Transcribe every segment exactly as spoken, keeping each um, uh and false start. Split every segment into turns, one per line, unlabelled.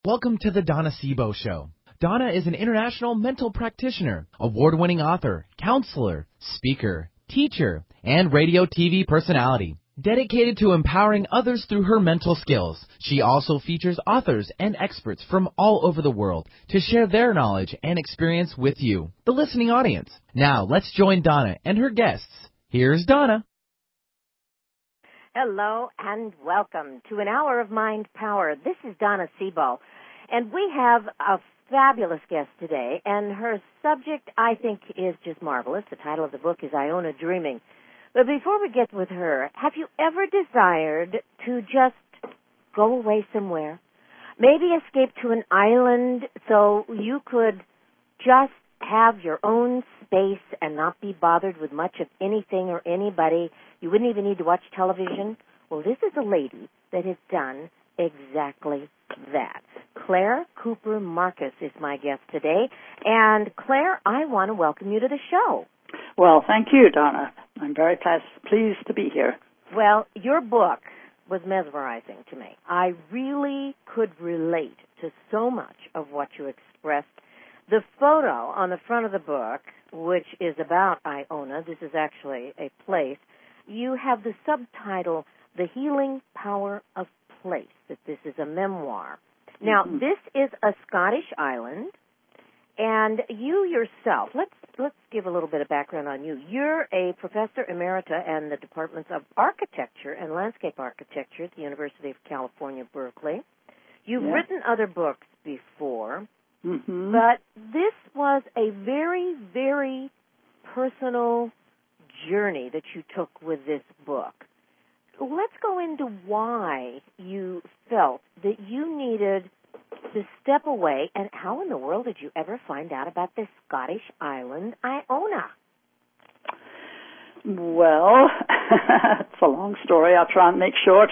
Welcome to the Donna Sebo Show. Donna is an international mental practitioner, award-winning author, counselor, speaker, teacher, and radio T V personality. Dedicated to empowering others through her mental skills, she also features authors and experts from all over the world to share their knowledge and experience with you, the listening audience. Now, let's join Donna and her guests. Here's Donna.
Hello and welcome to an hour of Mind Power. This is Donna Sebo, and we have a fabulous guest today, and her subject, I think, is just marvelous. The title of the book is Iona Dreaming. But before we get with her, have you ever desired to just go away somewhere? Maybe escape to an island so you could just have your own space and not be bothered with much of anything or anybody. You wouldn't even need to watch television. Well, this is a lady that has done exactly that. Claire Cooper Marcus is my guest today. And Claire, I want to welcome you to the show.
Well, thank you, Donna. I'm very pleased to be here.
Well, your book was mesmerizing to me. I really could relate to so much of what you expressed. The photo on the front of the book, which is about Iona, this is actually a place, you have the subtitle, The Healing Power of Place, that this is a memoir. Now, mm-hmm. This is a Scottish island, and you yourself, let's let's give a little bit of background on you. You're a professor emerita in the departments of architecture and landscape architecture at the University of California, Berkeley. You've yeah. written other books before.
Mm-hmm.
But this was a very, very personal journey that you took with this book. Let's go into why you felt that you needed to step away, and how in the world did you ever find out about this Scottish island, Iona?
Well, it's a long story. I'll try and make short.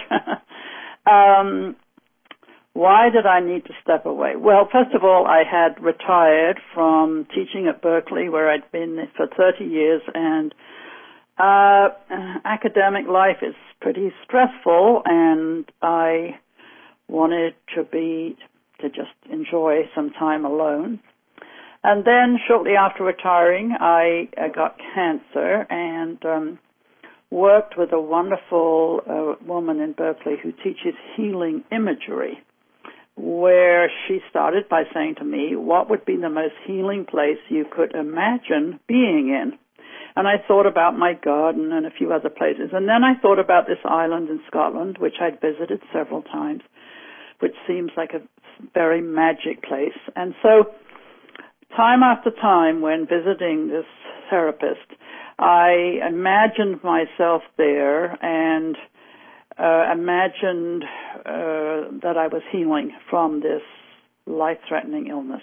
um Why did I need to step away? Well, first of all, I had retired from teaching at Berkeley, where I'd been for thirty years, and uh, academic life is pretty stressful, and I wanted to be, to just enjoy some time alone. And then shortly after retiring, I, I got cancer and um, worked with a wonderful uh, woman in Berkeley who teaches healing imagery, where she started by saying to me, what would be the most healing place you could imagine being in? And I thought about my garden and a few other places. And then I thought about this island in Scotland, which I'd visited several times, which seems like a very magic place. And so time after time, when visiting this therapist, I imagined myself there and Uh, imagined uh, that I was healing from this life-threatening illness.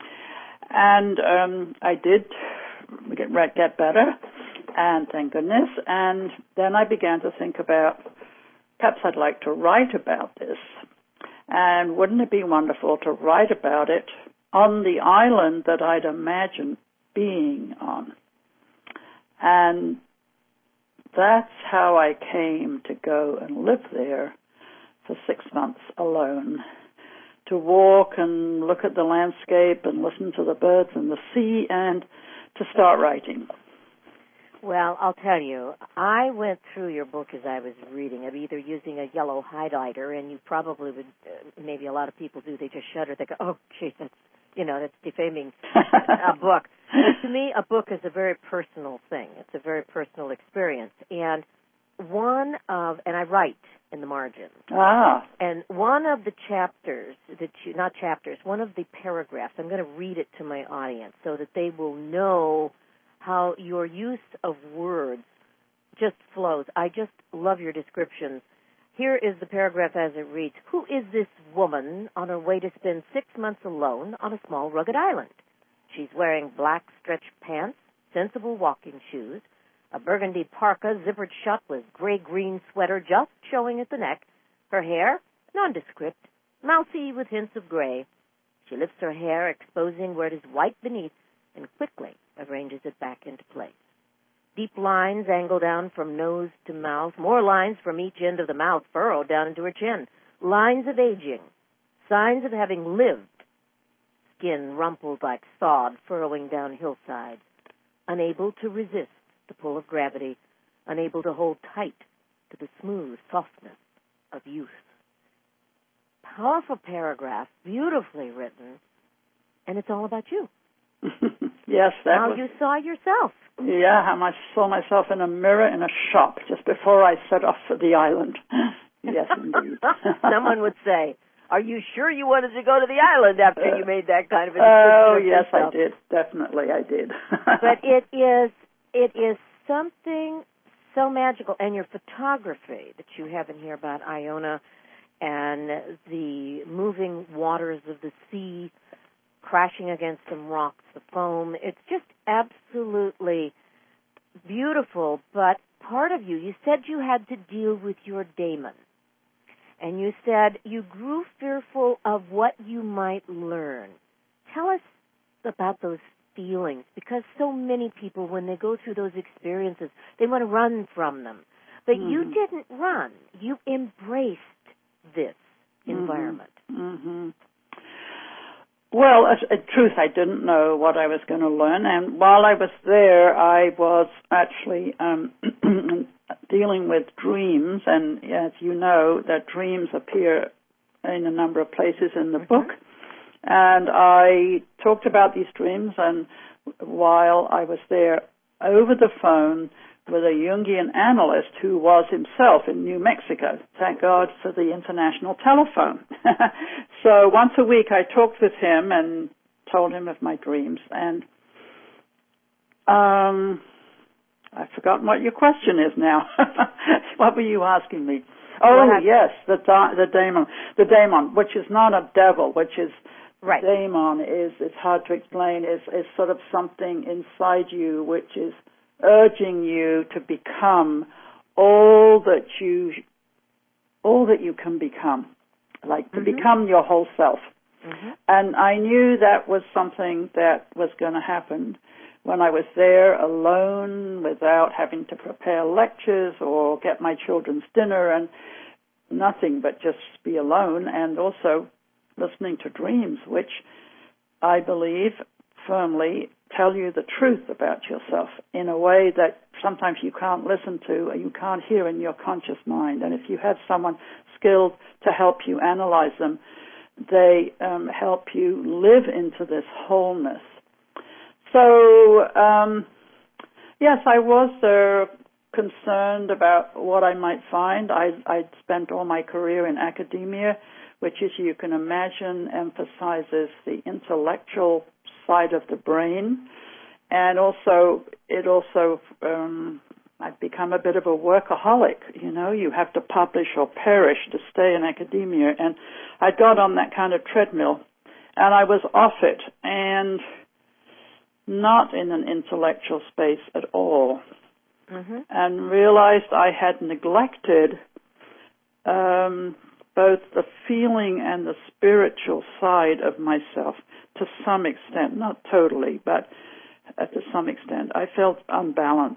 And um, I did get, get better, and thank goodness. And then I began to think about, perhaps I'd like to write about this. And wouldn't it be wonderful to write about it on the island that I'd imagined being on? And that's how I came to go and live there for six months alone, to walk and look at the landscape and listen to the birds and the sea and to start writing.
Well, I'll tell you, I went through your book as I was reading it, either using a yellow highlighter, and you probably would, uh, maybe a lot of people do, they just shudder, they go, oh, geez, that's, you know, that's defaming a book. But to me, a book is a very personal thing. It's a very personal experience. And one of, and I write in the margin.
Ah.
And one of the chapters, that you, not chapters, one of the paragraphs, I'm going to read it to my audience so that they will know how your use of words just flows. I just love your descriptions. Here is the paragraph as it reads. Who is this woman on her way to spend six months alone on a small rugged island? She's wearing black stretch pants, sensible walking shoes, a burgundy parka zippered shut with gray-green sweater just showing at the neck, her hair nondescript, mousy with hints of gray. She lifts her hair, exposing where it is white beneath, and quickly arranges it back into place. Deep lines angle down from nose to mouth, more lines from each end of the mouth furrow down into her chin, lines of aging, signs of having lived, skin rumpled like sod furrowing down hillsides, unable to resist the pull of gravity, unable to hold tight to the smooth softness of youth. Powerful paragraph, beautifully written, and it's all about you.
Yes, that
How
was...
you saw yourself.
Yeah, how I saw myself in a mirror in a shop just before I set off for the island. Yes, indeed.
Someone would say, are you sure you wanted to go to the island after
uh,
you made that kind of a
Oh,
description
yes,
of yourself?
I did. Definitely, I did.
But it is, it is something so magical. And your photography that you have in here about Iona and the moving waters of the sea crashing against some rocks, the foam, it's just absolutely beautiful. But part of you, you said you had to deal with your daemon. And you said you grew fearful of what you might learn. Tell us about those feelings, because so many people, when they go through those experiences, they want to run from them. But mm-hmm. you didn't run. You embraced this
mm-hmm.
environment.
Mm-hmm. Well, in truth, I didn't know what I was going to learn. And while I was there, I was actually um, dealing with dreams. And as you know, that dreams appear in a number of places in the
mm-hmm.
book. And I talked about these dreams, and while I was there over the phone with a Jungian analyst who was himself in New Mexico. Thank God for the international telephone. So once a week I talked with him and told him of my dreams. And um, I've forgotten what your question is now. What were you asking me? Oh, well, yes, the da- the daemon, the daemon, which is not a devil, which is
right.
Daemon is, it's hard to explain, is, is sort of something inside you which is urging you to become all that you, all that you can become, like to
mm-hmm.
become your whole self.
Mm-hmm.
And I knew that was something that was going to happen when I was there alone without having to prepare lectures or get my children's dinner and nothing but just be alone, and also listening to dreams, which I believe firmly tell you the truth about yourself in a way that sometimes you can't listen to or you can't hear in your conscious mind. And if you have someone skilled to help you analyze them, they um, help you live into this wholeness. So, um, yes, I was uh, concerned about what I might find. I, I'd spent all my career in academia, which, as you can imagine, emphasizes the intellectual side of the brain. And also, it also, um, I've become a bit of a workaholic. You know, you have to publish or perish to stay in academia. And I got on that kind of treadmill, and I was off it, and not in an intellectual space at all. Mm-hmm. And realized I had neglected um, both the feeling and the spiritual side of myself to some extent, not totally, but uh, to some extent. I felt unbalanced.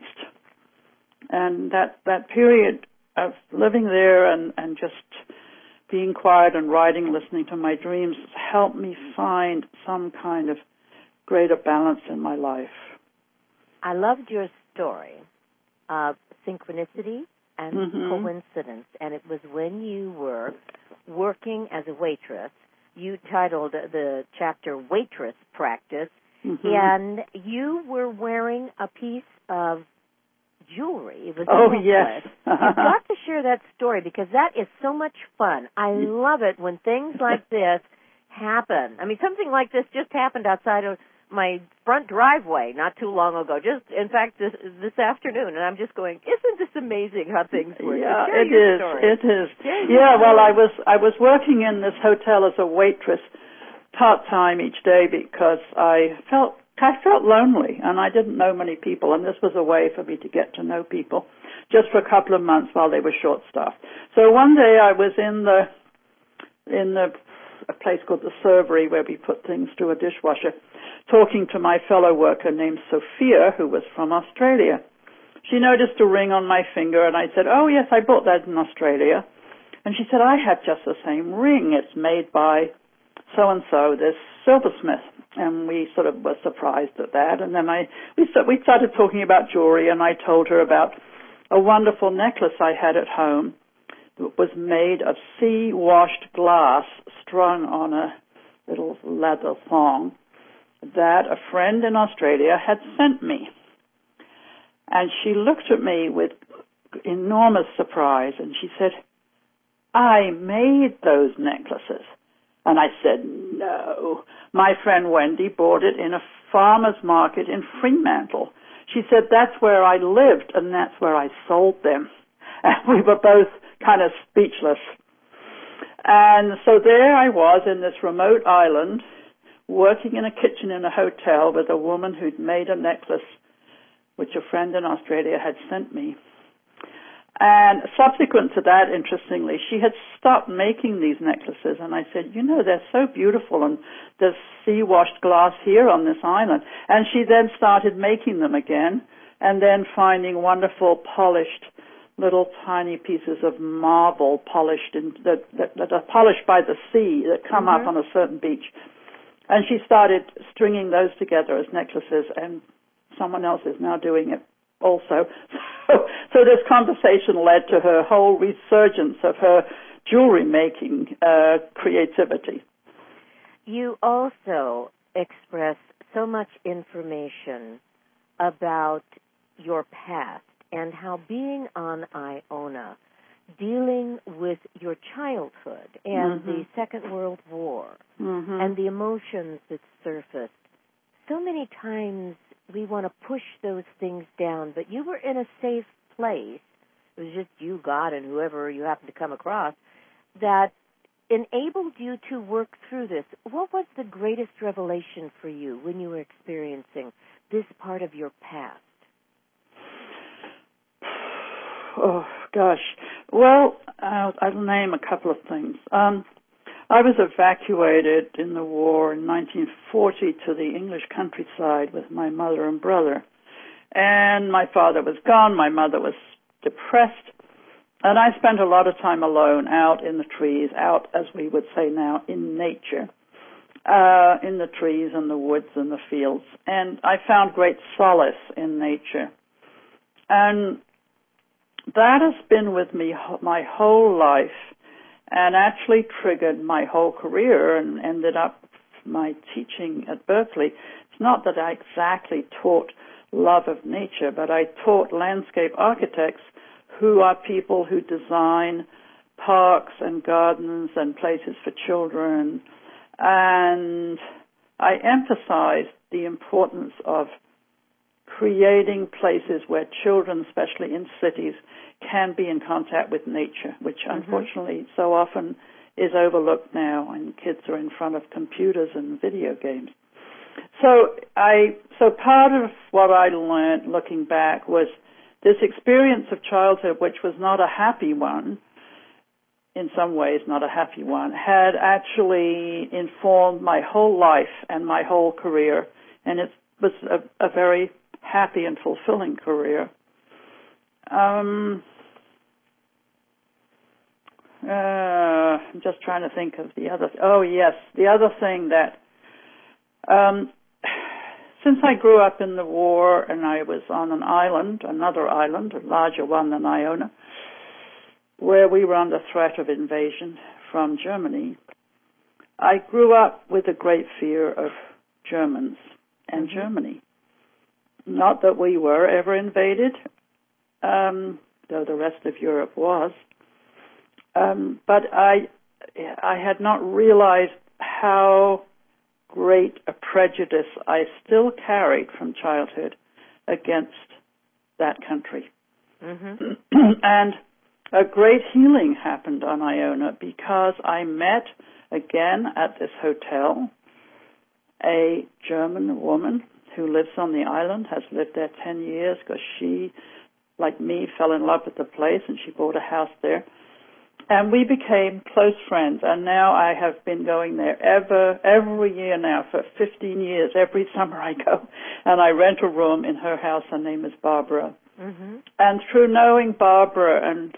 And that, that period of living there and, and just being quiet and writing, listening to my dreams, helped me find some kind of greater balance in my life.
I loved your story of synchronicity and
mm-hmm.
coincidence, and it was when you were working as a waitress. You titled the chapter Waitress Practice, mm-hmm. and you were wearing a piece of jewelry. It was
oh,
a necklace.
Yes.
You've got to share that story because that is so much fun. I love it when things like this happen. I mean, something like this just happened outside of my front driveway not too long ago. Just, in fact, this this afternoon, and I'm just going, isn't this amazing how things work?
Yeah,
Share
it
your
is.
story.
It is.
Share
Yeah,
your
well,
story.
I was I was working in this hotel as a waitress part time each day because I felt I felt lonely and I didn't know many people, and this was a way for me to get to know people just for a couple of months while they were short staffed. So one day I was in the in the a place called the servery where we put things through a dishwasher, talking to my fellow worker named Sophia, who was from Australia. She noticed a ring on my finger, and I said, oh, yes, I bought that in Australia. And she said, I had just the same ring. It's made by so-and-so, this silversmith. And we sort of were surprised at that. And then I we, we started talking about jewelry, and I told her about a wonderful necklace I had at home that was made of sea-washed glass strung on a little leather thong that a friend in Australia had sent me. And she looked at me with enormous surprise, and she said, I made those necklaces. And I said, no. My friend Wendy bought it in a farmer's market in Fremantle. She said, that's where I lived, and that's where I sold them. And we were both kind of speechless. And so there I was in this remote island, working in a kitchen in a hotel with a woman who'd made a necklace which a friend in Australia had sent me. And subsequent to that, interestingly, she had stopped making these necklaces, and I said, you know, they're so beautiful, and there's sea-washed glass here on this island. And she then started making them again, and then finding wonderful polished little tiny pieces of marble polished in, that, that, that are polished by the sea that come mm-hmm. up on a certain beach. And she started stringing those together as necklaces, and someone else is now doing it also. So, so this conversation led to her whole resurgence of her jewelry-making uh, creativity.
You also express so much information about your past and how being on Iona, dealing with your childhood and mm-hmm. the Second World War mm-hmm. and the emotions that surfaced, so many times we want to push those things down, but you were in a safe place. It was just you, God, and whoever you happened to come across that enabled you to work through this. What was the greatest revelation for you when you were experiencing this part of your past?
Oh, gosh. Well, I'll, I'll name a couple of things. Um, I was evacuated in the war in nineteen forty to the English countryside with my mother and brother. And my father was gone, my mother was depressed, and I spent a lot of time alone out in the trees, out, as we would say now, in nature, uh, in the trees and the woods and the fields. And I found great solace in nature. And that has been with me my whole life, and actually triggered my whole career and ended up my teaching at Berkeley. It's not that I exactly taught love of nature, but I taught landscape architects who are people who design parks and gardens and places for children. And I emphasized the importance of creating places where children, especially in cities, can be in contact with nature, which mm-hmm. unfortunately so often is overlooked now, and kids are in front of computers and video games. So I, so part of what I learned looking back was this experience of childhood, which was not a happy one, in some ways not a happy one, had actually informed my whole life and my whole career, and it was a, a very happy and fulfilling career. Um, uh, I'm just trying to think of the other. Oh yes, the other thing that um, since I grew up in the war and I was on an island, another island, a larger one than Iona, where we were under threat of invasion from Germany, I grew up with a great fear of Germans and mm-hmm. Germany. Not that we were ever invaded, um, though the rest of Europe was. Um, but I, I had not realized how great a prejudice I still carried from childhood against that country. Mm-hmm. And a great healing happened on Iona because I met again at this hotel a German woman who lives on the island, has lived there ten years because she, like me, fell in love with the place and she bought a house there. And we became close friends, and now I have been going there ever, every year now for fifteen years. Every summer I go, and I rent a room in her house. Her name is Barbara. Mm-hmm. And through knowing Barbara and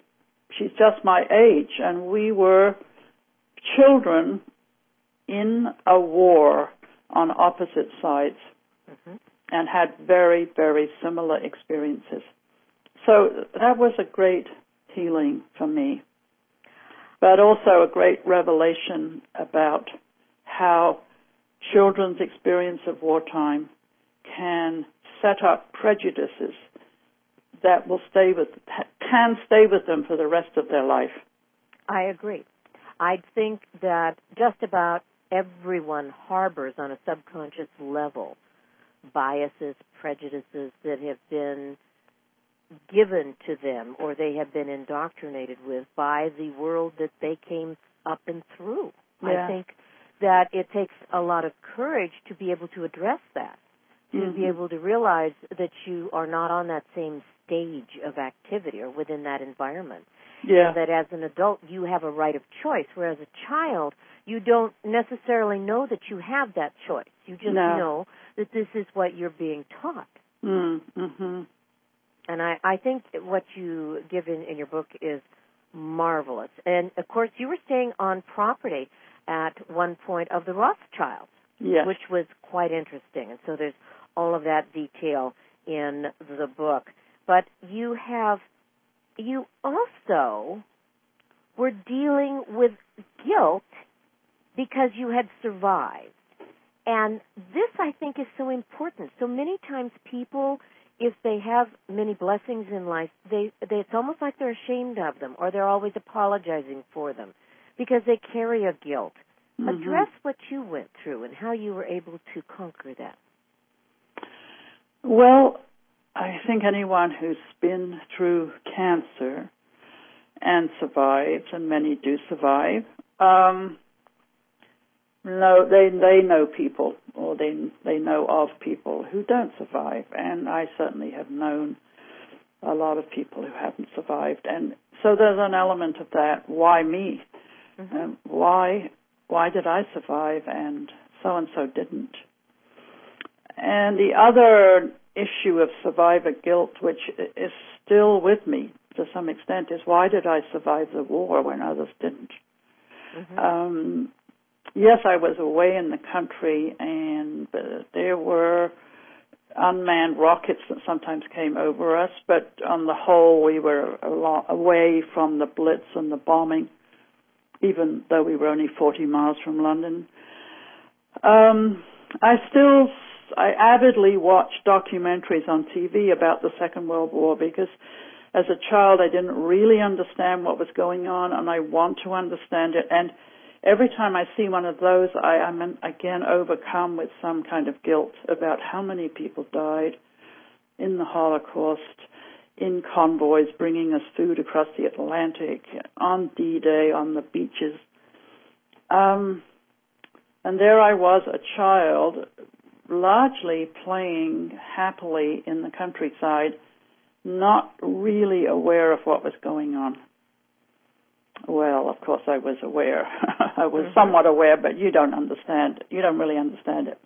she's just my age, and we were children in a war on opposite sides, mm-hmm. and had very, very similar experiences. So that was a great healing for me, but also a great revelation about how children's experience of wartime can set up prejudices that will stay with, can stay with them for the rest of their life.
I agree. I think that just about everyone harbors on a subconscious level biases, prejudices that have been given to them or they have been indoctrinated with by the world that they came up and through.
Yeah.
I think that it takes a lot of courage to be able to address that, to mm-hmm. be able to realize that you are not on that same stage of activity or within that environment.
Yeah.
And that as an adult you have a right of choice, whereas a child, you don't necessarily know that you have that choice. You just
no.
know that this is what you're being taught.
Mm-hmm.
And I, I think what you give in, in your book is marvelous. And, of course, you were staying on property at one point of the Rothschilds,
yes.
which was quite interesting. And so there's all of that detail in the book. But you have, you also were dealing with guilt because you had survived. And this, I think, is so important. So many times people, if they have many blessings in life, they, they it's almost like they're ashamed of them, or they're always apologizing for them because they carry a guilt. Mm-hmm. Address what you went through and how you were able to conquer that.
Well, I think anyone who's been through cancer and survived, and many do survive, um, know they they know people, or they they know of people who don't survive, and I certainly have known a lot of people who haven't survived, and so there's an element of that. Why me? Mm-hmm. Um, why why did I survive and so and so didn't? And the other issue of survivor guilt, which is still with me to some extent, is why did I survive the war when others didn't? Mm-hmm. Um, yes, I was away in the country, and uh, there were unmanned rockets that sometimes came over us, but on the whole, we were a lot away from the blitz and the bombing, even though we were only forty miles from London. Um, I still, I avidly watched documentaries on T V about the Second World War because as a child I didn't really understand what was going on, and I want to understand it. And every time I see one of those, I am again overcome with some kind of guilt about how many people died in the Holocaust, in convoys bringing us food across the Atlantic, on D-Day, on the beaches. Um, and there I was, a child, largely playing happily in the countryside, not really aware of what was going on. Well, of course I was aware. I was mm-hmm. somewhat aware, but you don't understand. You don't really understand it.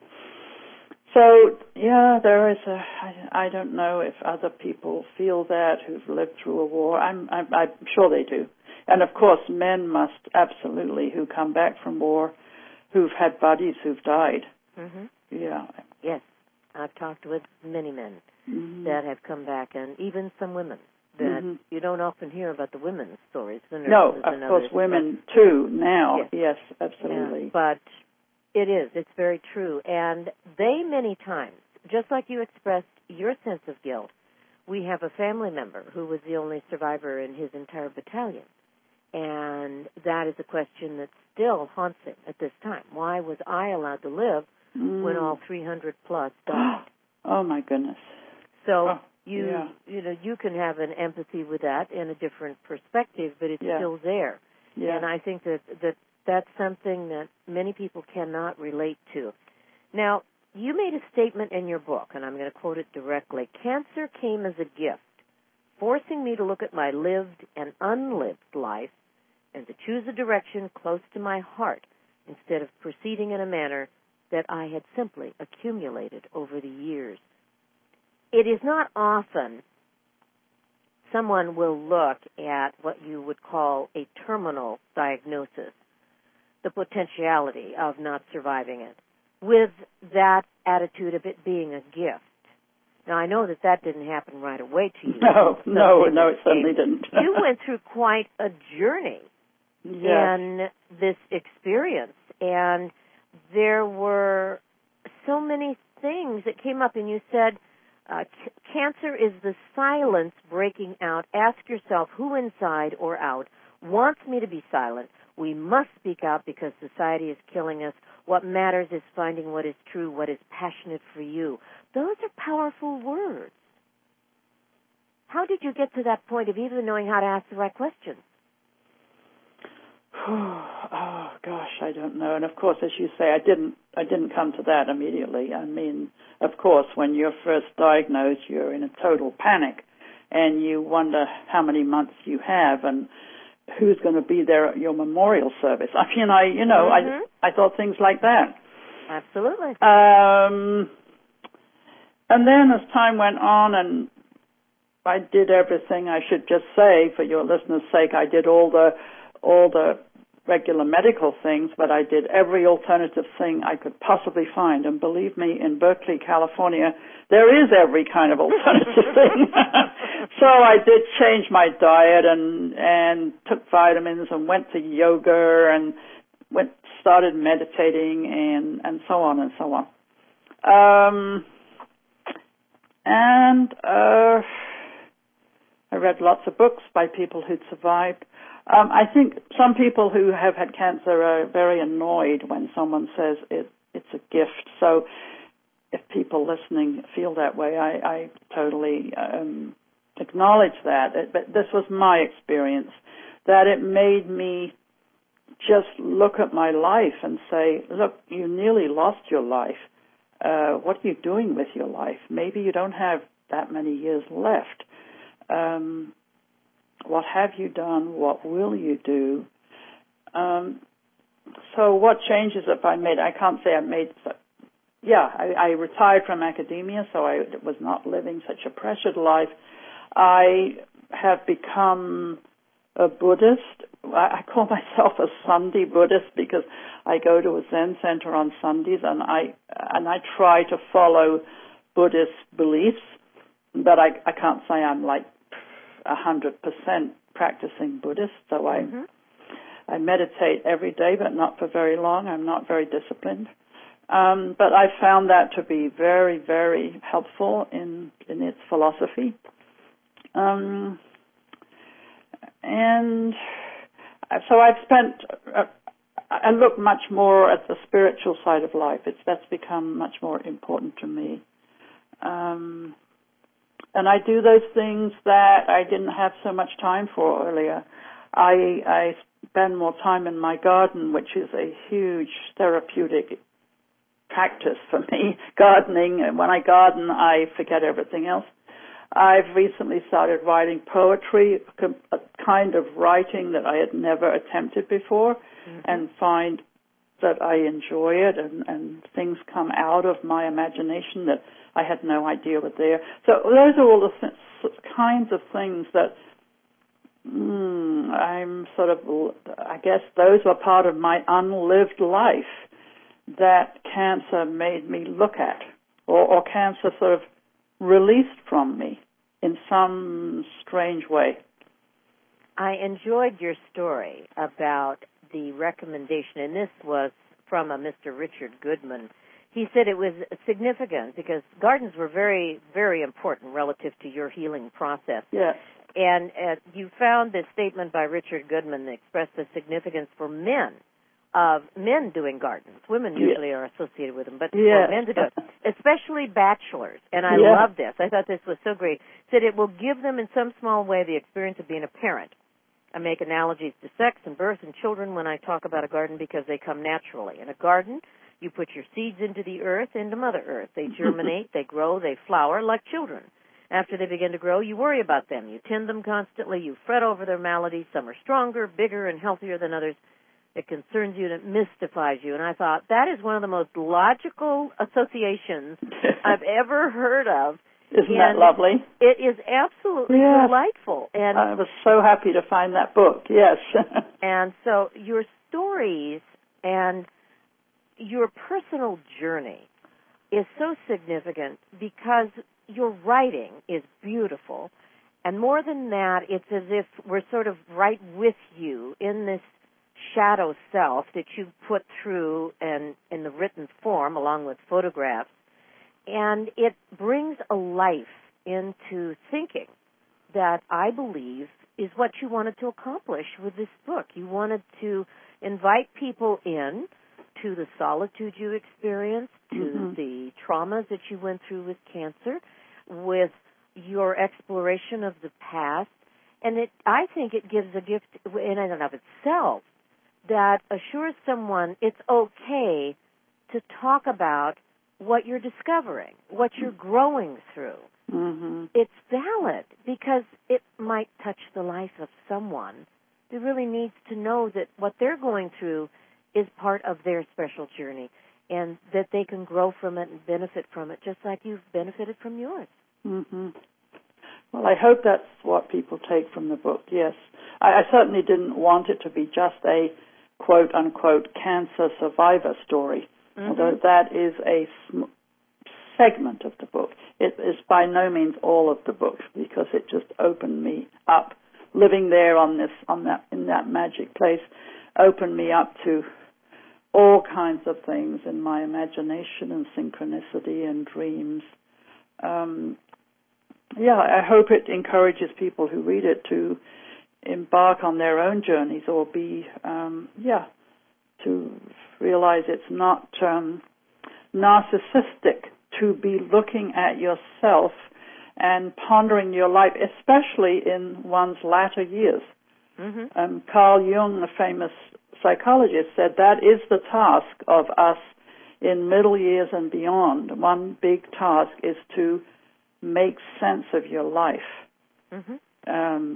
So, yeah, there is a, I, I don't know if other people feel that who've lived through a war. I'm, I'm, I'm sure they do. And, of course, men must absolutely, who come back from war, who've had buddies who've died.
Mm-hmm.
Yeah.
Yes. I've talked with many men mm-hmm. that have come back, and even some women that mm-hmm. you don't often hear about the women's stories. The
no, of course, women, too, now.
Yes,
yes absolutely.
Yeah, but it is. It's very true. And they, many times, just like you expressed your sense of guilt, we have a family member who was the only survivor in his entire battalion. And that is a question that still haunts him at this time. Why was I allowed to live mm. when all three hundred plus died?
Oh, my goodness.
So
oh,
you
yeah.
you know, you can have an empathy with that in a different perspective, but it's
yeah.
still there.
Yeah.
And I think that, that that's something that many people cannot relate to. Now, you made a statement in your book, and I'm going to quote it directly. Cancer came as a gift, forcing me to look at my lived and unlived life and to choose a direction close to my heart instead of proceeding in a manner that I had simply accumulated over the years. It is not often someone will look at what you would call a terminal diagnosis, the potentiality of not surviving it, with that attitude of it being a gift. Now, I know that that didn't happen right away to you.
No, no, no, it certainly didn't.
You went through quite a journey
yes.
in this experience, and there were so many things that came up, and you said, uh, c- cancer is the silence breaking out. Ask yourself, who inside or out wants me to be silent? We must speak out because society is killing us. What matters is finding what is true, what is passionate for you. Those are powerful words. How did you get to that point of even knowing how to ask the right questions?
Oh gosh, I don't know. And of course, as you say, I didn't. I didn't come to that immediately. I mean, of course, when you're first diagnosed, you're in a total panic, and you wonder how many months you have and who's going to be there at your memorial service. I mean, I, you know, mm-hmm. I, I thought things like that.
Absolutely.
Um, and then as time went on, and I did everything. I should just say, for your listeners' sake, I did all the all the regular medical things, but I did every alternative thing I could possibly find. And believe me, in Berkeley, California, there is every kind of alternative thing. So I did change my diet and and took vitamins and went to yoga and went started meditating and, and so on and so on. Um, and uh, I read lots of books by people who'd survived. Um, I think some people who have had cancer are very annoyed when someone says it, it's a gift. So if people listening feel that way, I, I totally um, acknowledge that. It, but this was my experience, that it made me just look at my life and say, look, you nearly lost your life. Uh, what are you doing with your life? Maybe you don't have that many years left. Um, what have you done? What will you do? Um, so what changes have I made? I can't say I made... Yeah, I, I retired from academia, so I was not living such a pressured life. I have become a Buddhist. I call myself a Sunday Buddhist because I go to a Zen center on Sundays, and I and I try to follow Buddhist beliefs, but I, I can't say I'm like a hundred percent practicing Buddhist. So I mm-hmm. I meditate every day, but not for very long. I'm not very disciplined, um, but I found that to be very, very helpful in in its philosophy. Um, and so I've spent, uh, I look much more at the spiritual side of life. It's that's become much more important to me. Um, and I do those things that I didn't have so much time for earlier. I, I spend more time in my garden, which is a huge therapeutic practice for me. Gardening, and when I garden, I forget everything else. I've recently started writing poetry, a kind of writing that I had never attempted before, mm-hmm. and find that I enjoy it, and, and things come out of my imagination that I had no idea were there. So those are all the th- kinds of things that mm, I'm sort of, I guess those were part of my unlived life that cancer made me look at, or, or cancer sort of released from me in some strange way.
I enjoyed your story about the recommendation, and this was from a Mister Richard Goodman. He said it was significant because gardens were very, very important relative to your healing process.
Yes.
And uh, you found this statement by Richard Goodman that expressed the significance for men of men doing gardens. Women usually yes. are associated with them, but
yes.
for men to do it, especially bachelors. And I
yes.
love this. I thought this was so great. Said it will give them in some small way the experience of being a parent. I make analogies to sex and birth and children when I talk about a garden because they come naturally. In a garden, you put your seeds into the earth, into Mother Earth. They germinate, they grow, they flower like children. After they begin to grow, you worry about them. You tend them constantly. You fret over their maladies. Some are stronger, bigger, and healthier than others. It concerns you and it mystifies you. And I thought, that is one of the most logical associations I've ever heard of.
Isn't
and
that lovely?
It is absolutely
yes.
delightful. And
I was so happy to find that book, yes.
And so your stories and your personal journey is so significant because your writing is beautiful. And more than that, it's as if we're sort of right with you in this shadow self that you put through and in the written form along with photographs. And it brings a life into thinking that I believe is what you wanted to accomplish with this book. You wanted to invite people in to the solitude you experienced, to
mm-hmm.
the traumas that you went through with cancer, with your exploration of the past. And it, I think it gives a gift in and of itself that assures someone it's okay to talk about what you're discovering, what you're growing through.
Mm-hmm.
It's valid because it might touch the life of someone who really needs to know that what they're going through is part of their special journey and that they can grow from it and benefit from it just like you've benefited from yours.
Mm-hmm. Well, I hope that's what people take from the book, yes. I, I certainly didn't want it to be just a quote-unquote cancer survivor story, mm-hmm. although that is a sm- segment of the book. It is by no means all of the book because it just opened me up. Living there on this, on that, in that magic place, opened me up to all kinds of things in my imagination and synchronicity and dreams. Um, yeah, I hope it encourages people who read it to embark on their own journeys or be, um, yeah, to realize it's not um, narcissistic to be looking at yourself and pondering your life, especially in one's latter years.
Mm-hmm.
Um, Carl Jung, a famous psychologist, said that is the task of us in middle years and beyond. One big task is to make sense of your life.
Mm-hmm.
Um,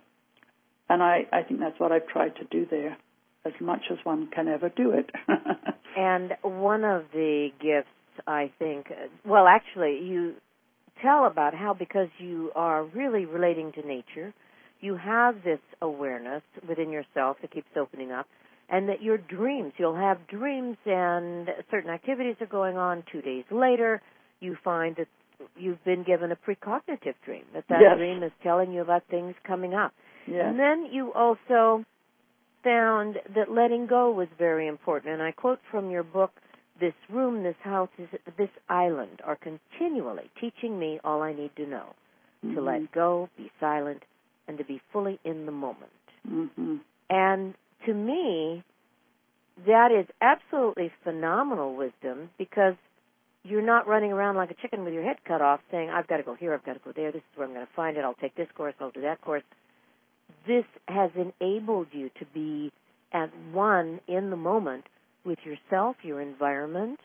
and I, I think that's what I've tried to do there, as much as one can ever do it.
And one of the gifts, I think, well, actually, you tell about how because you are really relating to nature, you have this awareness within yourself that keeps opening up, and that your dreams, you'll have dreams and certain activities are going on. Two days later, you find that you've been given a precognitive dream, that that
yes.
dream is telling you about things coming up.
Yes.
And then you also found that letting go was very important. And I quote from your book, "This room, this house, this island are continually teaching me all I need to know, mm-hmm. to let go, be silent, and to be fully in the moment."
Mm-hmm.
And to me, that is absolutely phenomenal wisdom because you're not running around like a chicken with your head cut off saying, I've got to go here, I've got to go there, this is where I'm going to find it, I'll take this course, I'll do that course. This has enabled you to be at one in the moment with yourself, your environment,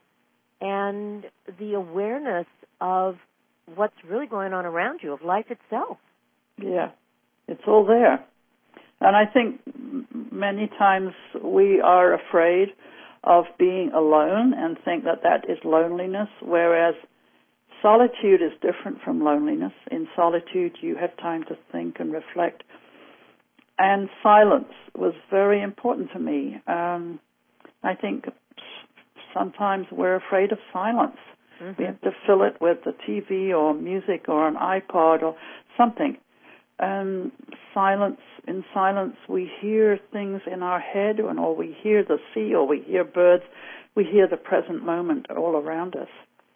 and the awareness of what's really going on around you, of life itself.
Yeah, it's all there. And I think many times we are afraid of being alone and think that that is loneliness, whereas solitude is different from loneliness. In solitude, you have time to think and reflect. And silence was very important to me. Um, I think sometimes we're afraid of silence. Mm-hmm. We have to fill it with the T V or music or an iPod or something. Um, silence, in silence, we hear things in our head, and or we hear the sea, or we hear birds. We hear the present moment all around us.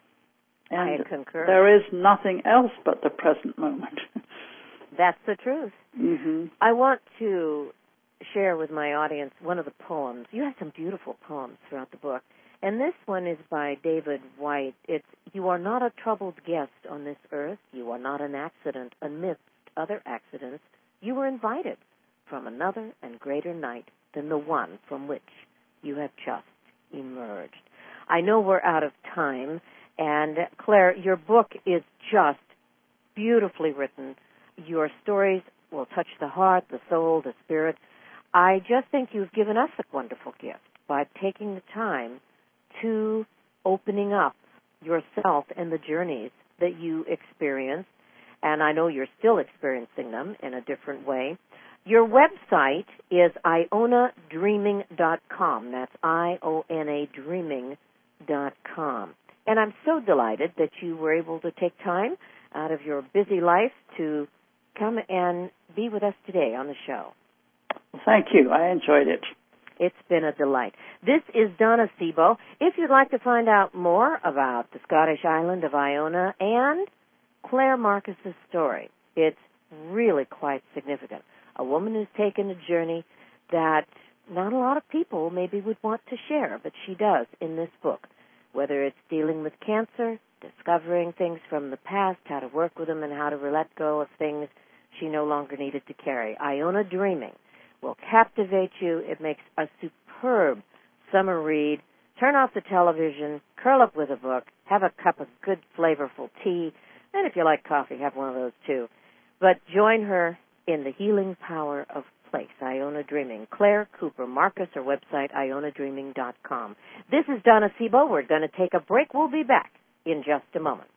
And
I concur.
There is nothing else but the present moment.
That's the truth.
Mm-hmm.
I want to share with my audience one of the poems. You have some beautiful poems throughout the book. And this one is by David White. It's, "You are not a troubled guest on this earth. You are not an accident amidst other accidents. You were invited from another and greater night than the one from which you have just emerged." I know we're out of time. And, Claire, your book is just beautifully written. Your stories will touch the heart, the soul, the spirit. I just think you've given us a wonderful gift by taking the time to opening up yourself and the journeys that you experienced, and I know you're still experiencing them in a different way. Your website is iona dreaming dot com. That's I O N A dreaming dot com. And I'm so delighted that you were able to take time out of your busy life to come and be with us today on the show.
Thank you. I enjoyed it.
It's been a delight. This is Donna Sebo. If you'd like to find out more about the Scottish island of Iona and Claire Marcus's story, it's really quite significant. A woman who's taken a journey that not a lot of people maybe would want to share, but she does in this book, whether it's dealing with cancer, discovering things from the past, how to work with them, and how to let go of things she no longer needed to carry. Iona Dreaming will captivate you. It makes a superb summer read. Turn off the television, curl up with a book, have a cup of good, flavorful tea, and if you like coffee, have one of those too. But join her in the healing power of place, Iona Dreaming. Claire Cooper Marcus, her website, iona dreaming dot com. This is Donna Sebo. We're going to take a break. We'll be back in just a moment.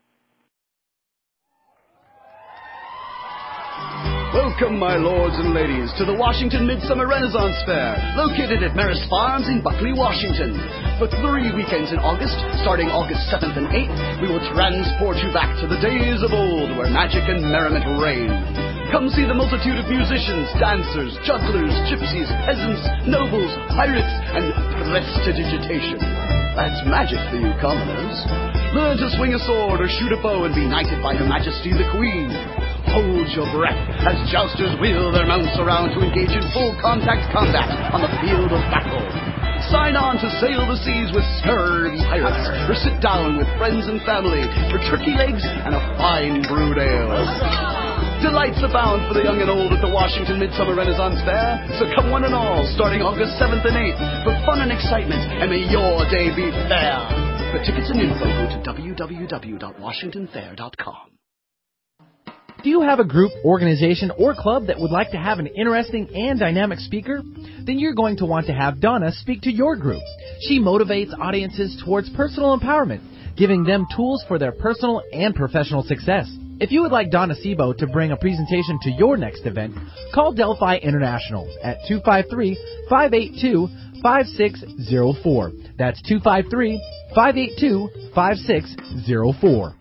Welcome, my lords and ladies, to the Washington Midsummer Renaissance Fair, located at Marist Farms in Buckley, Washington. For three weekends in August, starting August seventh and eighth, we will transport you back to the days of old where magic and merriment reign. Come see the multitude of musicians, dancers, jugglers, gypsies, peasants, nobles, pirates, and prestidigitation. That's magic for you commoners. Learn to swing a sword or shoot a bow and be knighted by Her Majesty the Queen. Hold your breath as jousters wheel their mounts around to engage in full contact combat on the field of battle. Sign on to sail the seas with scurvy pirates, or sit down with friends and family for turkey legs and a fine brewed ale. Delights abound for the young and old at the Washington Midsummer Renaissance Fair, so come one and all, starting August seventh and eighth, for fun and excitement, and may your day be fair. For tickets and info, go to w w w dot washington fair dot com.
Do you have a group, organization, or club that would like to have an interesting and dynamic speaker? Then you're going to want to have Donna speak to your group. She motivates audiences towards personal empowerment, giving them tools for their personal and professional success. If you would like Donna Sebo to bring a presentation to your next event, call Delphi International at two five three, five eight two, five six zero four. That's two five three, five eight two, five six zero four.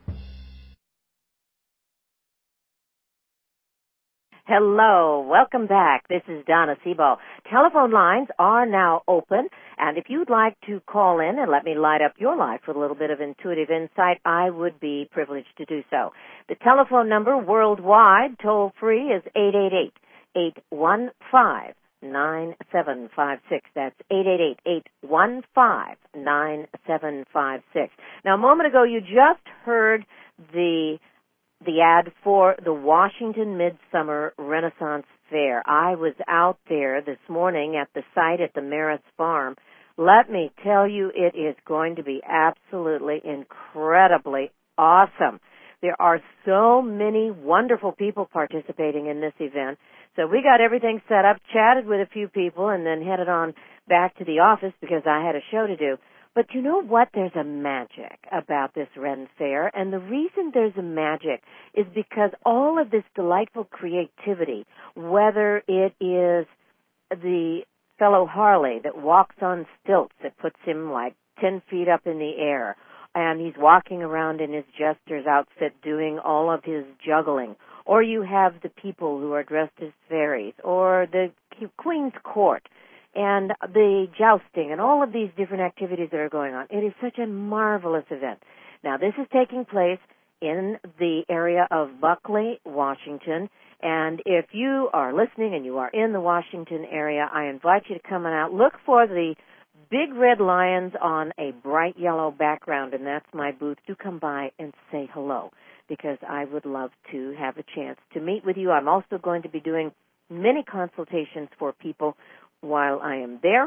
Hello, welcome back. This is Donna Sebo. Telephone lines are now open, and if you'd like to call in and let me light up your life with a little bit of intuitive insight, I would be privileged to do so. The telephone number worldwide, toll-free, is eight eight eight, eight one five, nine seven five six. That's eight eight eight, eight one five, nine seven five six. Now, a moment ago, you just heard the the ad for the Washington Midsummer Renaissance Fair. I was out there this morning at the site at the Marist Farm. Let me tell you, it is going to be absolutely incredibly awesome. There are so many wonderful people participating in this event. So we got everything set up, chatted with a few people, and then headed on back to the office because I had a show to do. But you know what? There's a magic about this Ren Fair, and the reason there's a magic is because all of this delightful creativity, whether it is the fellow Harley that walks on stilts that puts him like ten feet up in the air, and he's walking around in his jester's outfit doing all of his juggling, or you have the people who are dressed as fairies, or the Queen's Court, and the jousting, and all of these different activities that are going on. It is such a marvelous event. Now, this is taking place in the area of Buckley, Washington, and if you are listening and you are in the Washington area, I invite you to come on out. Look for the big red lions on a bright yellow background, and that's my booth. Do come by and say hello, because I would love to have a chance to meet with you. I'm also going to be doing many consultations for people while I am there,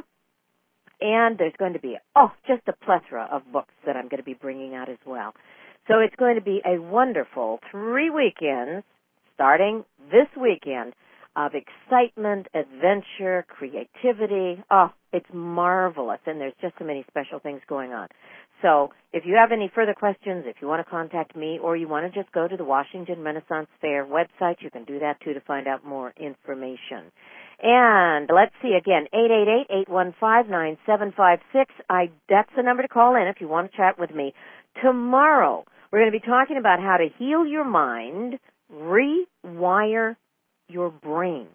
and there's going to be, oh, just a plethora of books that I'm going to be bringing out as well. So it's going to be a wonderful three weekends, starting this weekend, of excitement, adventure, creativity. Oh, it's marvelous, and there's just so many special things going on. So if you have any further questions, if you want to contact me, or you want to just go to the Washington Renaissance Fair website, you can do that too to find out more information. And let's see again, eight eight eight, eight one five, nine seven five six. I, that's the number to call in if you want to chat with me. Tomorrow, we're going to be talking about how to heal your mind, rewire your brain.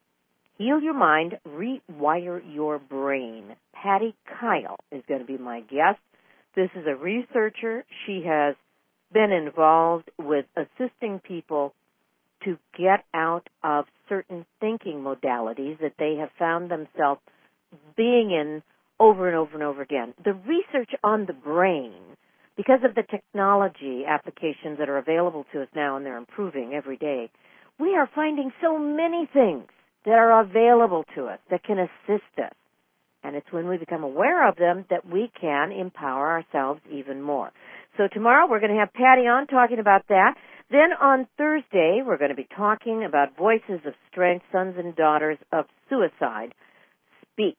Heal your mind, rewire your brain. Patty Kyle is going to be my guest. This is a researcher. She has been involved with assisting people to get out of certain thinking modalities that they have found themselves being in over and over and over again. The research on the brain, because of the technology applications that are available to us now, and they're improving every day, we are finding so many things that are available to us that can assist us. And it's when we become aware of them that we can empower ourselves even more. So tomorrow we're going to have Patty on talking about that. Then on Thursday we're going to be talking about Voices of Strength, Sons and Daughters of Suicide Speak.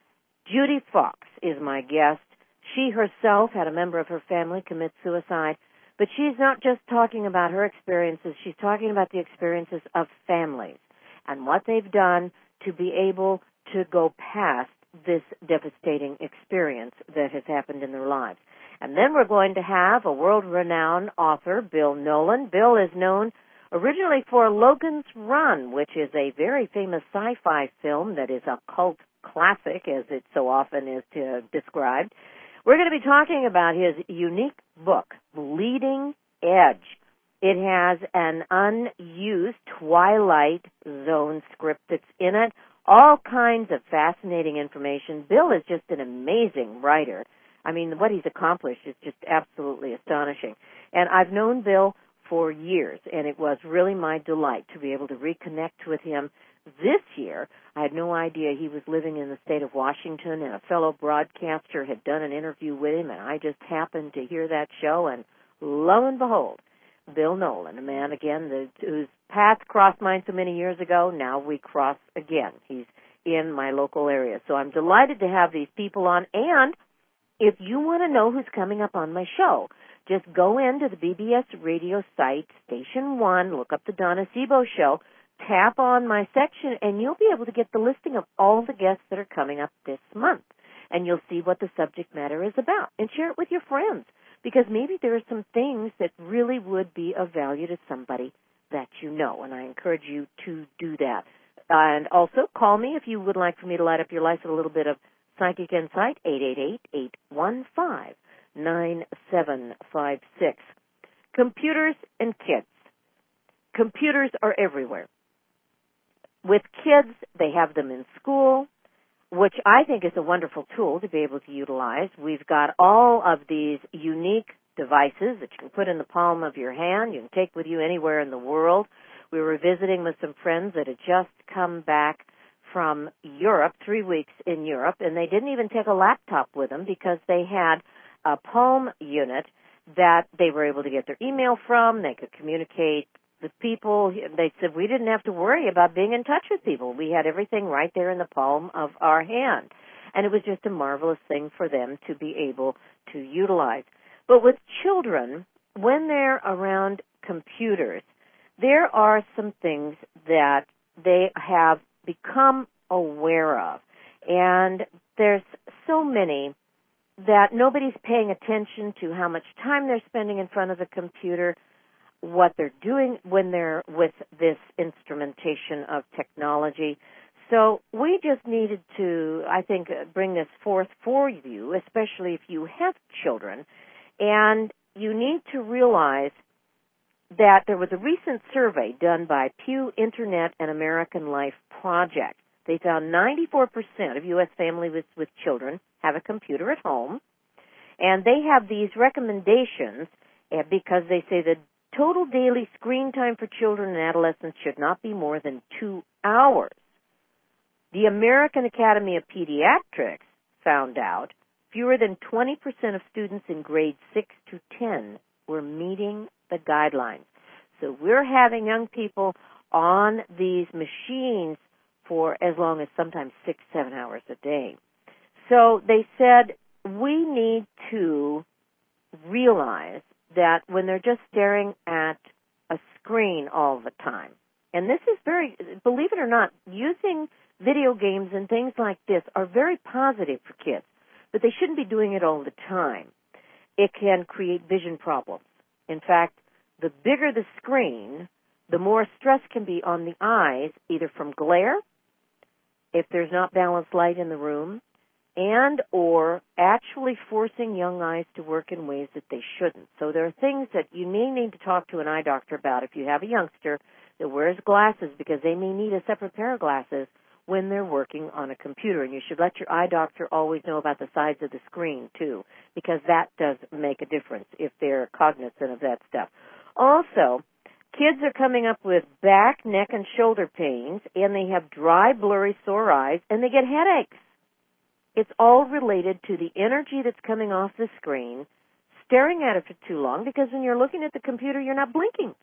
Judy Fox is my guest. She herself had a member of her family commit suicide, but she's not just talking about her experiences. She's talking about the experiences of families and what they've done to be able to go past this devastating experience that has happened in their lives. And then we're going to have a world-renowned author, Bill Nolan. Bill is known originally for Logan's Run, which is a very famous sci-fi film that is a cult classic, as it so often is to described. We're going to be talking about his unique book, Bleeding Edge. It has an unused Twilight Zone script that's in it, all kinds of fascinating information. Bill is just an amazing writer. I mean, what he's accomplished is just absolutely astonishing. And I've known Bill for years, and it was really my delight to be able to reconnect with him this year. I had no idea he was living in the state of Washington, and a fellow broadcaster had done an interview with him, and I just happened to hear that show, and lo and behold, Bill Nolan, a man, again, the, whose path crossed mine so many years ago. Now we cross again. He's in my local area. So I'm delighted to have these people on. And if you want to know who's coming up on my show, just go into the B B S radio site, Station one, look up the Donna Sebo Show, tap on my section, and you'll be able to get the listing of all the guests that are coming up this month. And you'll see what the subject matter is about. And share it with your friends, because maybe there are some things that really would be of value to somebody that you know, and I encourage you to do that. And also, call me if you would like for me to light up your life with a little bit of psychic insight, eight eight eight, eight one five, nine seven five six. Computers and kids. Computers are everywhere. With kids, they have them in school, which I think is a wonderful tool to be able to utilize. We've got all of these unique devices that you can put in the palm of your hand. You can take with you anywhere in the world. We were visiting with some friends that had just come back from Europe, three weeks in Europe, and they didn't even take a laptop with them because they had a Palm unit that they were able to get their email from. They could communicate with people. They said we didn't have to worry about being in touch with people. We had everything right there in the palm of our hand. And it was just a marvelous thing for them to be able to utilize. But with children, when they're around computers, there are some things that they have become aware of. And there's so many that nobody's paying attention to how much time they're spending in front of the computer, what they're doing when they're with this instrumentation of technology. So we just needed to, I think, bring this forth for you, especially if you have children. And you need to realize that there was a recent survey done by Pew Internet and American Life Project. They found ninety-four percent of U S families with, with children have a computer at home, and they have these recommendations because they say the total daily screen time for children and adolescents should not be more than two hours. The American Academy of Pediatrics found out fewer than twenty percent of students in grades six to ten were meeting the guidelines. So we're having young people on these machines for as long as sometimes six, seven hours a day. So they said, we need to realize that when they're just staring at a screen all the time, and this is very, believe it or not, using video games and things like this are very positive for kids, but they shouldn't be doing it all the time. It can create vision problems. In fact, the bigger the screen, the more stress can be on the eyes, either from glare, if there's not balanced light in the room, and or actually forcing young eyes to work in ways that they shouldn't. So there are things that you may need to talk to an eye doctor about if you have a youngster that wears glasses, because they may need a separate pair of glasses when they're working on a computer. And you should let your eye doctor always know about the size of the screen, too, because that does make a difference if they're cognizant of that stuff. Also, kids are coming up with back, neck, and shoulder pains, and they have dry, blurry, sore eyes, and they get headaches. It's all related to the energy that's coming off the screen, staring at it for too long, because when you're looking at the computer, you're not blinking.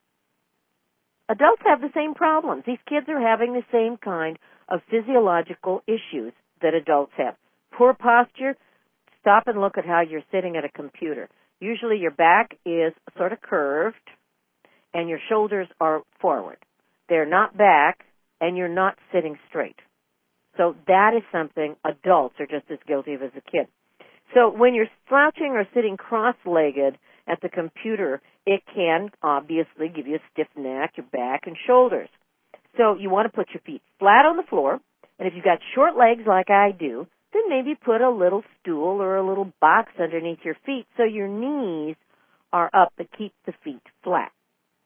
Adults have the same problems. These kids are having the same kind of physiological issues that adults have. Poor posture, stop and look at how you're sitting at a computer. Usually your back is sort of curved, and your shoulders are forward. They're not back, and you're not sitting straight. So that is something adults are just as guilty of as a kid. So when you're slouching or sitting cross-legged at the computer, it can obviously give you a stiff neck, your back, and shoulders. So you want to put your feet flat on the floor, and if you've got short legs like I do, then maybe put a little stool or a little box underneath your feet so your knees are up but keep the feet flat.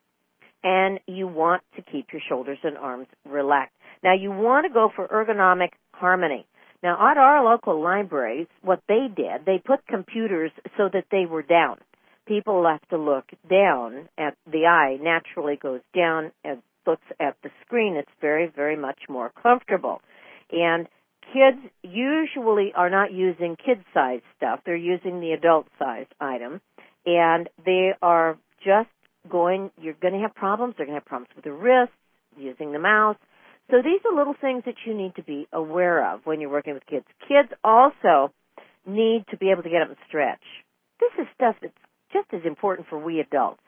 And you want to keep your shoulders and arms relaxed. Now, you want to go for ergonomic harmony. Now, at our local libraries, what they did, they put computers so that they were down. People have to look down at the eye, naturally goes down and looks at the screen. It's very, very much more comfortable. And kids usually are not using kid-sized stuff. They're using the adult-sized item. And they are just going, you're going to have problems. They're going to have problems with the wrists, using the mouse. So these are little things that you need to be aware of when you're working with kids. Kids also need to be able to get up and stretch. This is stuff that's just as important for we adults.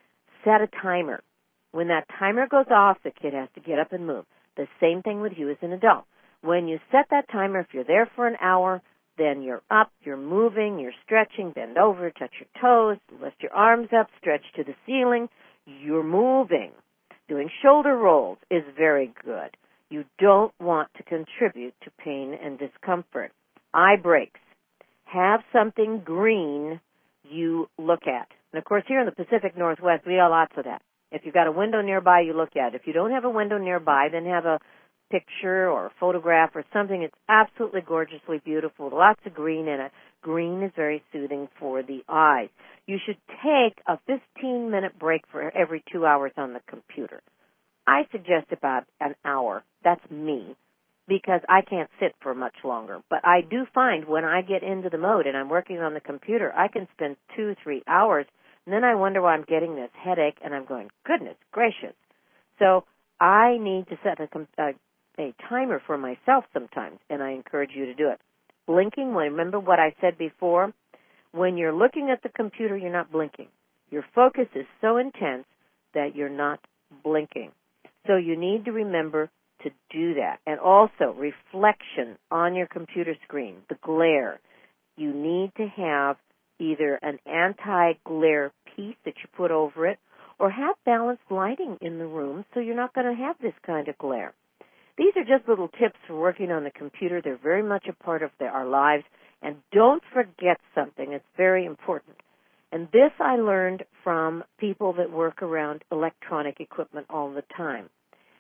Set a timer. When that timer goes off, the kid has to get up and move. The same thing with you as an adult. When you set that timer, if you're there for an hour, then you're up, you're moving, you're stretching, bend over, touch your toes, lift your arms up, stretch to the ceiling. You're moving. Doing shoulder rolls is very good. You don't want to contribute to pain and discomfort. Eye breaks. Have something green you look at. And, of course, here in the Pacific Northwest, we have lots of that. If you've got a window nearby, you look at it. If you don't have a window nearby, then have a picture or a photograph or something. It's absolutely gorgeously beautiful. Lots of green in it. Green is very soothing for the eyes. You should take a fifteen-minute break for every two hours on the computer. I suggest about an hour. That's me, because I can't sit for much longer. But I do find when I get into the mode and I'm working on the computer, I can spend two, three hours, and then I wonder why I'm getting this headache, and I'm going, goodness gracious. So I need to set a, a, a timer for myself sometimes, and I encourage you to do it. Blinking, remember what I said before? When you're looking at the computer, you're not blinking. Your focus is so intense that you're not blinking. So you need to remember to do that. And also, reflection on your computer screen, the glare. You need to have either an anti-glare piece that you put over it, or have balanced lighting in the room so you're not going to have this kind of glare. These are just little tips for working on the computer. They're very much a part of the, our lives. And don't forget something. It's very important. And this I learned from people that work around electronic equipment all the time.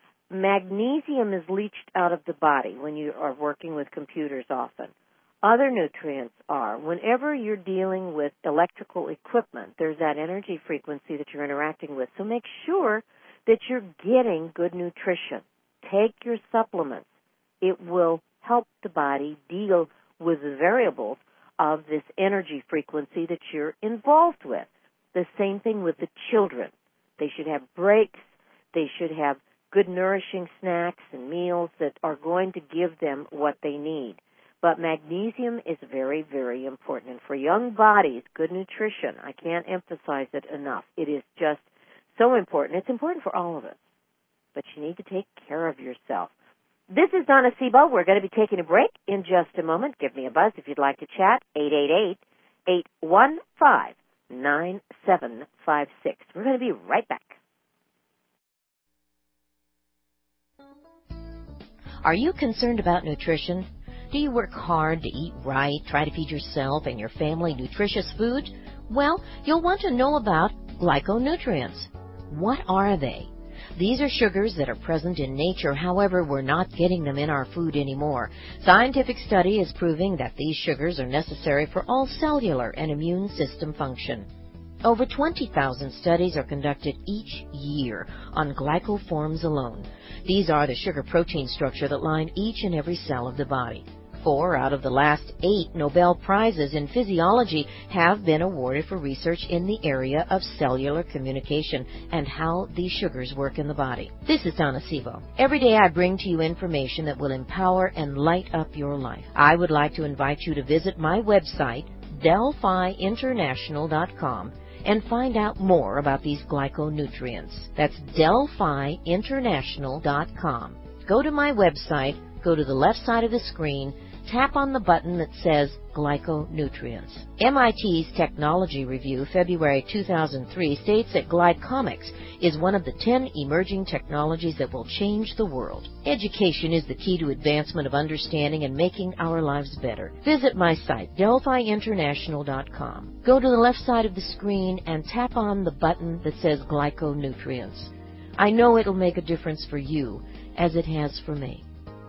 Magnesium is leached out of the body when you are working with computers often. Other nutrients are. Whenever you're dealing with electrical equipment, there's that energy frequency that you're interacting with. So make sure that you're getting good nutrition. Take your supplements. It will help the body deal with the variables of this energy frequency that you're involved with. The same thing with the children. They should have breaks. They should have good nourishing snacks and meals that are going to give them what they need. But magnesium is very, very important. And for young bodies, good nutrition, I can't emphasize it enough. It is just so important. It's important for all of us. But you need to take care of yourself. This is Donna Sebo. We're going to be taking a break in just a moment. Give me a buzz if you'd like to chat. eight eight eight, eight one five, nine seven five six. We're going to be right back.
Are you concerned about nutrition? Do you work hard to eat right, try to feed yourself and your family nutritious food? Well, you'll want to know about glyconutrients. What are they? These are sugars that are present in nature, however, we're not getting them in our food anymore. Scientific study is proving that these sugars are necessary for all cellular and immune system function. Over twenty thousand studies are conducted each year on glycoforms alone. These are the sugar protein structure that line each and every cell of the body. Four out of the last eight Nobel Prizes in physiology have been awarded for research in the area of cellular communication and how these sugars work in the body. This is Donna Sebo. Every day I bring to you information that will empower and light up your life. I would like to invite you to visit my website, Delphi International dot com, and find out more about these glyconutrients. That's Delphi International dot com. Go to my website, go to the left side of the screen, tap on the button that says Glyconutrients. M I T's Technology Review, February two thousand three, states that glycomics is one of the ten emerging technologies that will change the world. Education is the key to advancement of understanding and making our lives better. Visit my site, Delphi International dot com. Go to the left side of the screen and tap on the button that says Glyconutrients. I know it'll make a difference for you, as it has for me.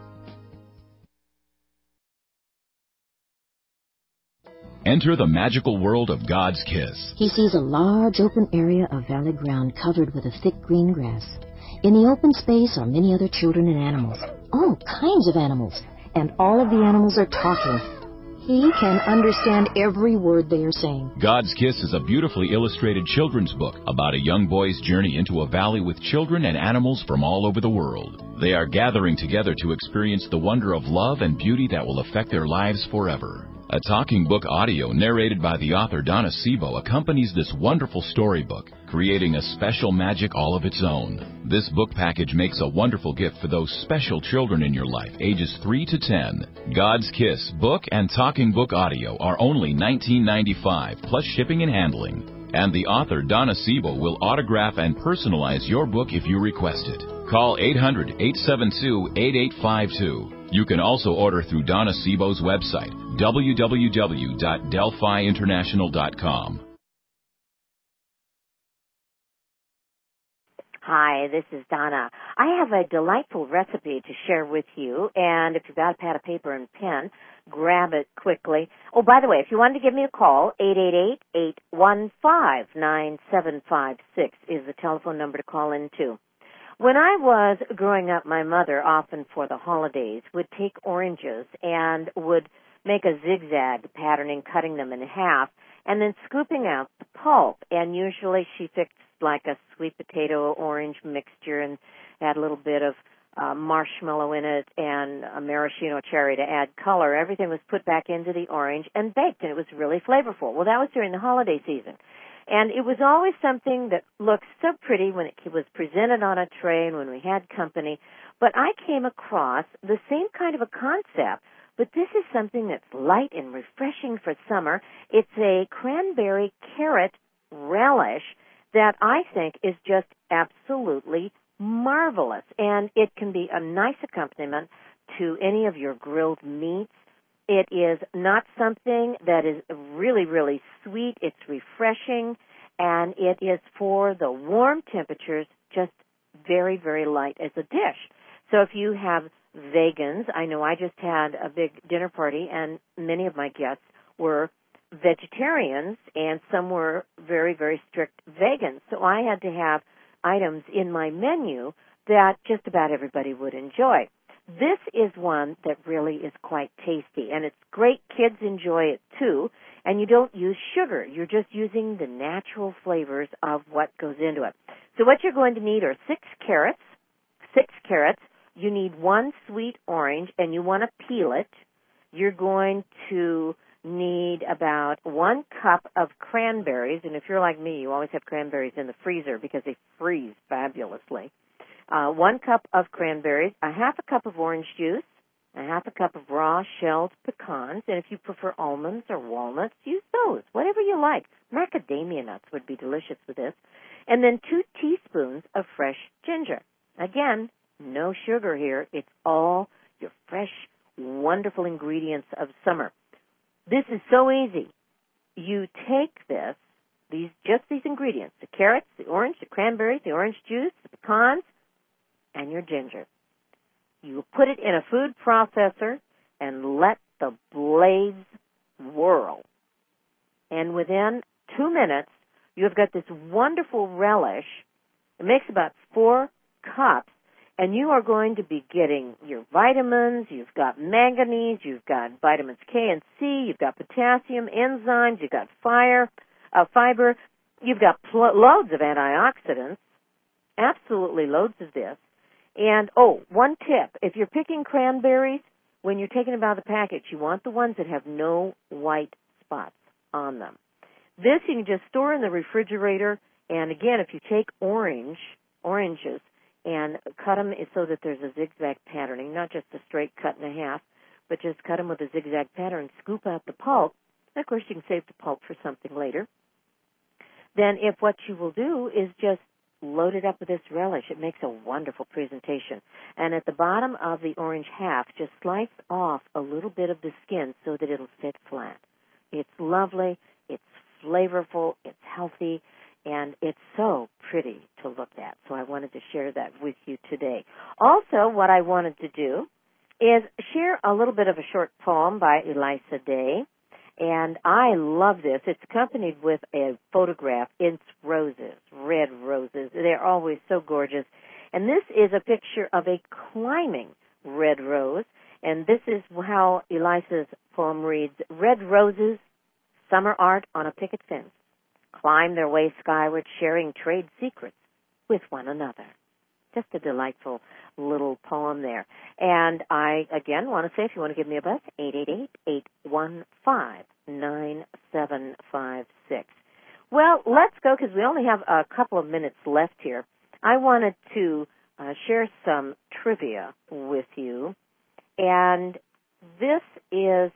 Enter the magical world of God's kiss.
He sees a large open area of valley ground covered with a thick green grass. In the open space are many other children and animals, all kinds of animals, and all of the animals are talking. He can understand every word they are saying.
God's Kiss is a beautifully illustrated children's book about a young boy's journey into a valley with children and animals from all over the world. They are gathering together to experience the wonder of love and beauty that will affect their lives forever. A talking book audio narrated by the author Donna Sebo accompanies this wonderful storybook, creating a special magic all of its own. This book package makes a wonderful gift for those special children in your life, ages three to ten. God's Kiss book and talking book audio are only nineteen ninety-five dollars plus shipping and handling. And the author Donna Sebo will autograph and personalize your book if you request it. Call eight hundred, eight seven two, eight eight five two. You can also order through Donna Sebo's website, w w w dot delphi international dot com.
Hi, this is Donna. I have a delightful recipe to share with you, and if you've got a pad of paper and pen, grab it quickly. Oh, by the way, if you wanted to give me a call, eight eight eight, eight one five, nine seven five six is the telephone number to call into. When I was growing up, my mother, often for the holidays, would take oranges and would make a zigzag patterning, cutting them in half, and then scooping out the pulp. And usually she fixed like a sweet potato orange mixture and had a little bit of uh, marshmallow in it and a maraschino cherry to add color. Everything was put back into the orange and baked, and it was really flavorful. Well, that was during the holiday season. And it was always something that looked so pretty when it was presented on a tray and when we had company. But I came across the same kind of a concept, but this is something that's light and refreshing for summer. It's a cranberry carrot relish that I think is just absolutely marvelous. And it can be a nice accompaniment to any of your grilled meats. It is not something that is really, really sweet. It's refreshing, and it is for the warm temperatures, just very, very light as a dish. So if you have vegans, I know I just had a big dinner party, and many of my guests were vegetarians, and some were very, very strict vegans. So I had to have items in my menu that just about everybody would enjoy. This is one that really is quite tasty, and it's great. Kids enjoy it, too, and you don't use sugar. You're just using the natural flavors of what goes into it. So what you're going to need are six carrots, six carrots. You need one sweet orange, and you want to peel it. You're going to need about one cup of cranberries, and if you're like me, you always have cranberries in the freezer because they freeze fabulously. Uh, one cup of cranberries, a half a cup of orange juice, a half a cup of raw shelled pecans, and if you prefer almonds or walnuts, use those, whatever you like. Macadamia nuts would be delicious with this. And then two teaspoons of fresh ginger. Again, no sugar here. It's all your fresh, wonderful ingredients of summer. This is so easy. You take this, these just these ingredients, the carrots, the orange, the cranberries, the orange juice, the pecans, and your ginger. You put it in a food processor and let the blades whirl. And within two minutes, you've got this wonderful relish. It makes about four cups, and you are going to be getting your vitamins. You've got manganese, you've got vitamins K and C, you've got potassium, enzymes, you've got fire, uh, fiber, you've got pl- loads of antioxidants, absolutely loads of this. And, oh, one tip, if you're picking cranberries, when you're taking them out of the package, you want the ones that have no white spots on them. This you can just store in the refrigerator, and again, if you take orange, oranges, and cut them so that there's a zigzag patterning, not just a straight cut in a half, but just cut them with a zigzag pattern, scoop out the pulp, and of course you can save the pulp for something later. Then if what you will do is just load it up with this relish, it makes a wonderful presentation. And at the bottom of the orange half, just slice off a little bit of the skin so that it'll sit flat. It's lovely, it's flavorful, it's healthy, and it's so pretty to look at. So I wanted to share that with you today. Also, what I wanted to do is share a little bit of a short poem by Elisa Day. And I love this. It's accompanied with a photograph. It's roses, red roses. They're always so gorgeous. And this is a picture of a climbing red rose. And this is how Elisa's poem reads: Red roses, summer art on a picket fence, climb their way skyward, sharing trade secrets with one another. Just a delightful little poem there. And I, again, want to say, if you want to give me a buzz, eight eight eight, eight one five, nine seven five six. Well, let's go, because we only have a couple of minutes left here. I wanted to uh, share some trivia with you. And this is,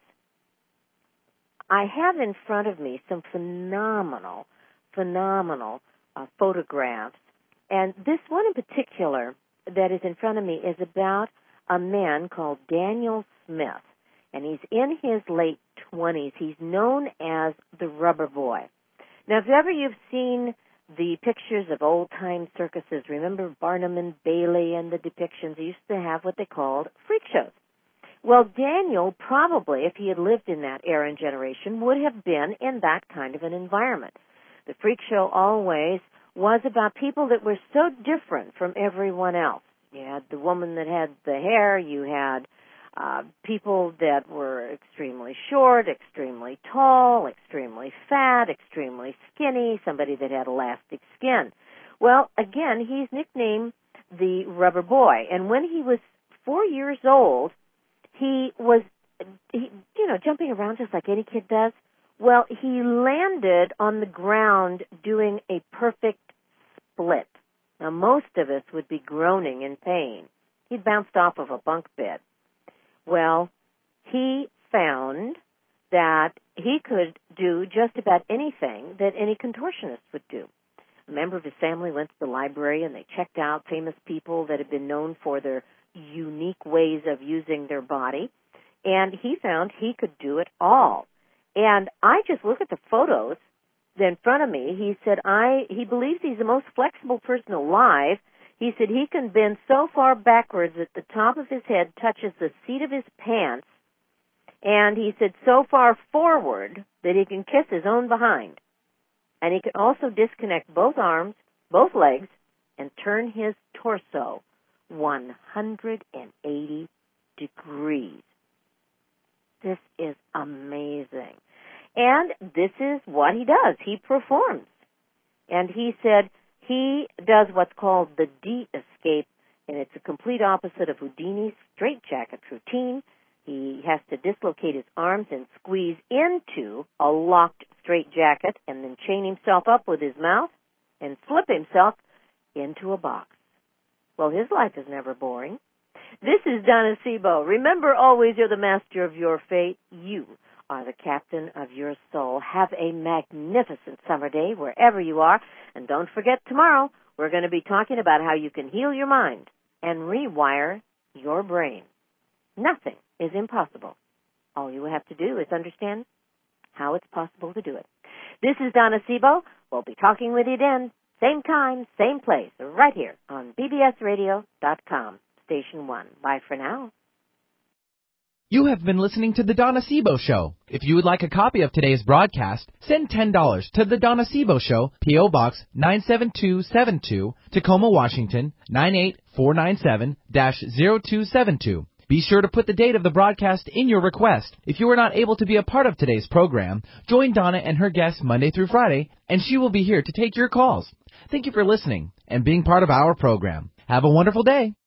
I have in front of me some phenomenal, phenomenal uh, photographs. And this one in particular that is in front of me is about a man called Daniel Smith. And he's in his late twenties. He's known as the Rubber Boy. Now, if ever you've seen the pictures of old-time circuses, remember Barnum and Bailey and the depictions? They used to have what they called freak shows. Well, Daniel probably, if he had lived in that era and generation, would have been in that kind of an environment. The freak show always was about people that were so different from everyone else. You had the woman that had the hair, you had uh, people that were extremely short, extremely tall, extremely fat, extremely skinny, somebody that had elastic skin. Well, again, he's nicknamed the Rubber Boy. And when he was four years old, he was, he, you know, jumping around just like any kid does. Well, he landed on the ground doing a perfect split. Now, most of us would be groaning in pain. He'd bounced off of a bunk bed. Well, he found that he could do just about anything that any contortionist would do. A member of his family went to the library and they checked out famous people that had been known for their unique ways of using their body, and he found he could do it all. And I just look at the photos in front of me. He said I he believes he's the most flexible person alive. He said he can bend so far backwards that the top of his head touches the seat of his pants, and he said so far forward that he can kiss his own behind. And he can also disconnect both arms, both legs, and turn his torso one hundred eighty degrees. This is amazing. And this is what he does. He performs. And he said he does what's called the D-escape And it's a complete opposite of Houdini's straitjacket routine. He has to dislocate his arms and squeeze into a locked straitjacket and then chain himself up with his mouth and slip himself into a box. Well, his life is never boring. This is Donna Sebo. Remember always, you're the master of your fate. You are the captain of your soul. Have a magnificent summer day wherever you are. And don't forget, tomorrow we're going to be talking about how you can heal your mind and rewire your brain. Nothing is impossible. All you have to do is understand how it's possible to do it. This is Donna Sebo. We'll be talking with you then, same time, same place, right here on B B S radio dot com, Station one. Bye for now.
You have been listening to The Donna Sebo Show. If you would like a copy of today's broadcast, send ten dollars to The Donna Sebo Show, P O. Box nine seven two seven two, Tacoma, Washington, nine eight four nine seven dash zero two seven two. Be sure to put the date of the broadcast in your request. If you are not able to be a part of today's program, join Donna and her guests Monday through Friday, and she will be here to take your calls. Thank you for listening and being part of our program. Have a wonderful day.